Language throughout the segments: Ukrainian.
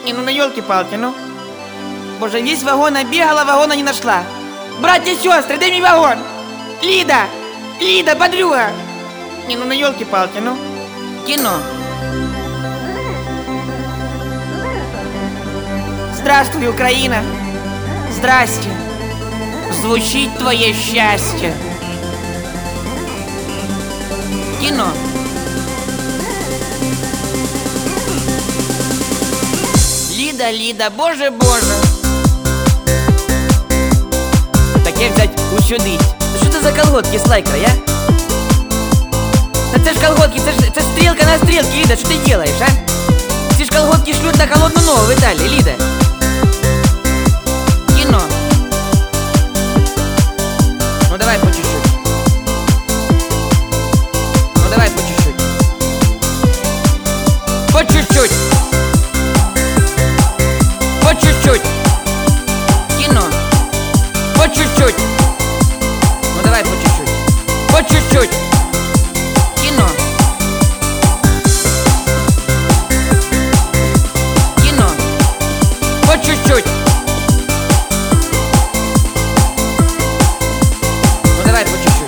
Не, ну елки-палки, ну. Боже, весь вагон оббегала, вагона не нашла. Братья, сестры, дай мне вагон. Лида, Лида, подруга. Не, ну елки-палки, ну. Кино. Здравствуй, Украина. Здрасте. Звучит твое счастье. Кино. Лида, Лида, боже, боже. Таке взять усюдить. Що це за колготки з лайкою, а? Та це ж колготки, це стрілка на стрілці, Ліда, що ти делаєш, а? Ці ж колготки шлють на холодну ногу в Італії, Ліда. Кіно. Ну давай по чуть-чуть. Ну давай по чуть-чуть. По чуть-чуть. По чуть-чуть. Кино. По чуть-чуть. Ну давай по чуть-чуть. По чуть-чуть. Кино. Кино. По чуть-чуть. Ну давай по чуть-чуть.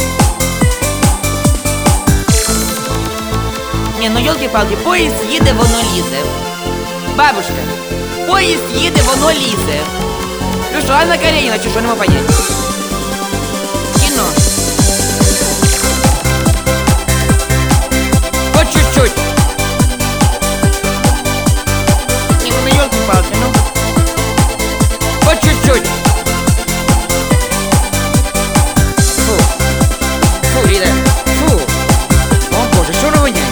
Не, ну елки-палки, поїзд їде, воно лізе. Бабушка, поїзд їде, воно лізе. Ну що, Анна Каренина, чи що, не можу понять? Кино. По чуть-чуть. Не, ну елки-палки, ну. По чуть-чуть. Фу. Фу, Лида. Фу. О, боже, що воно воняє?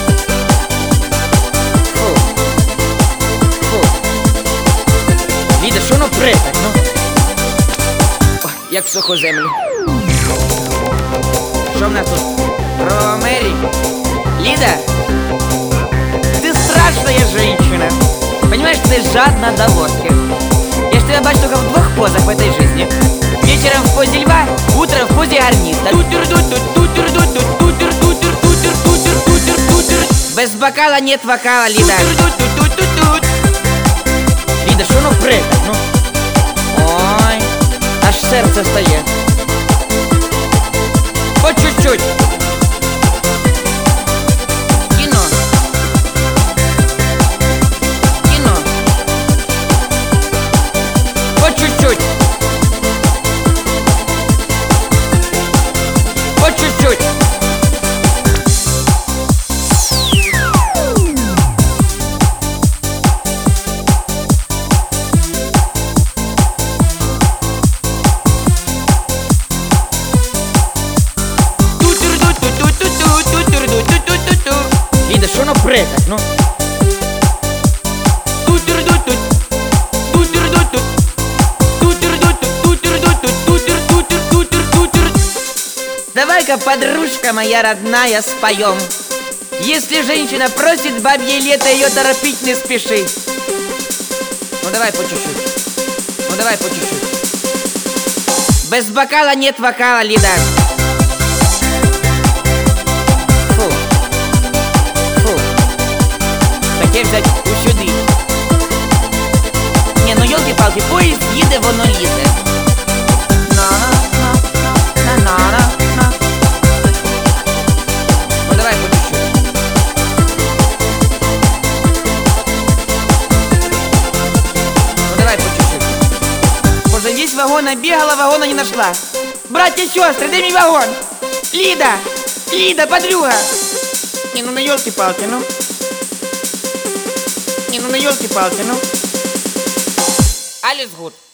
Фу. Фу. Ліда, що воно пре так, ну? О, як в суху землю. Що в нас тут? Правова Мері? Лида, ты страшная женщина. Понимаешь, ты жадна до водки. Я ж тебя бачу только в двух позах в этой жизни. Вечером в позе льва, утром в позе гарниста. Без бокала нет вокала, Лида. Лида, що воно пре так, ну? Ой, аж серце стає. По чуть-чуть. Кино. Кино. По чуть-чуть. По чуть-чуть. Лида, що воно пре так, ну? Давай-ка, подружка моя родная, споем. Если женщина просит бабье лето, ее торопить не спеши. Ну давай по чуть-чуть. Ну давай по чуть-чуть. Без бокала нет вокала, Лида. Фу. Фу. Таке взять усюди. Не, ну елки-палки, поїзд їде, воно лізе. На-на-на-на-на-на. Ну давай по чуть-чуть. Ну давай по чуть-чуть. Боже, весь вагон оббегала, вагона не нашла. Братья, сестры, дай мне вагон. Лида, Лида, подруга. Не, ну елки-палки, ну. Не, ну елки-палки, ну. Alles gut.